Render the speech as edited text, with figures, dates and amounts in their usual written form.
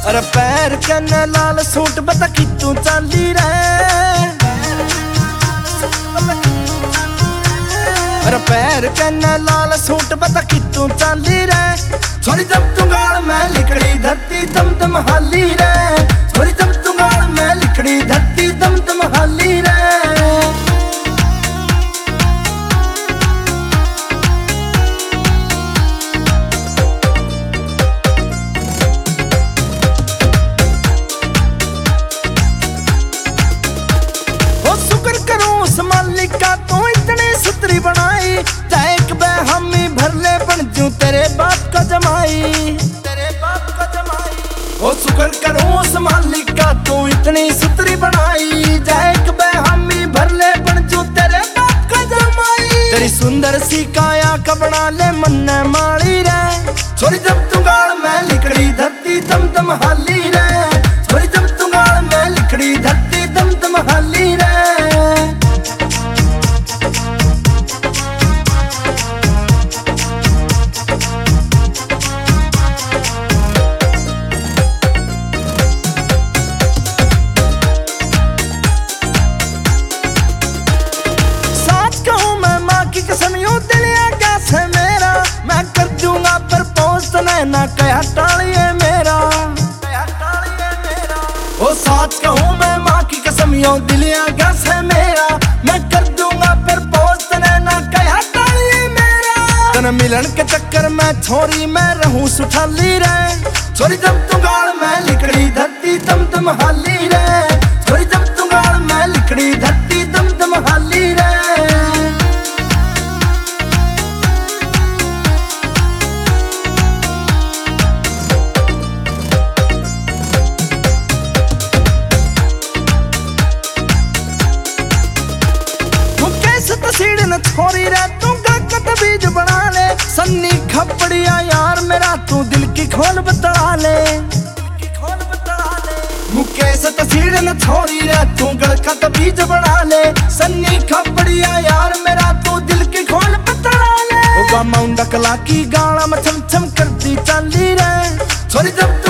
अरे पैर कन्ने लाल सूट बता कि तू चाली रे। अरे पैर कन्ने लाल सूट बता कि तू चाली रे। छोरी जब तू गाल में लिखड़ी धरती दम दम हाली रे। छोरी जब तू गाल में लिखड़ी धरती दम दम हाली रे। मालिका तू इतनी सुतरी बनाई, चाहे एक बेहमी भर ले बन जूं तेरे बाप का जमाई। तेरे बाप का जमाई ओ शुक्र करूं उस मालिका तू इतनी सुतरी बनाई, चाहे एक बेहमी भर ले बन जूं तेरे बाप का जमाई। तेरी सुंदर सी काया का बना ले मन्ने माली रे। छोरी जब तू गाल में लिखड़ी धरती दम दम हाली रे। छोरी जब तू गाल में लिखड़ी धरती दम दम हाली रे। ना कया टालिए मेरा, ओ साथ कहूँ मैं माँ की कसम यो दिलिया गस है मेरा। मैं कर दूंगा फिर पोस्ट ना कया टालिए मेरा। तन मिलन के चक्कर में छोरी मैं रहूं सुठाली रे। छोरी जब तू गाल में लिखड़ी धरती दम दम हाली रे। छोरी जब तू गाल में लिखड़ी धरती दम दम हाली रे। छोरी रे तू गगत बीज बना ले, सन्नी खपड़िया यार मेरा तू दिल की खोल बता ले। मुकेश तस्वीर न छोरी रे तू गगत बीज बना ले, सन्नी खपड़िया यार मेरा तू दिल की खोल बता ले। माउंड कला की गाना में छम छम करती चाली रे। छोरी जब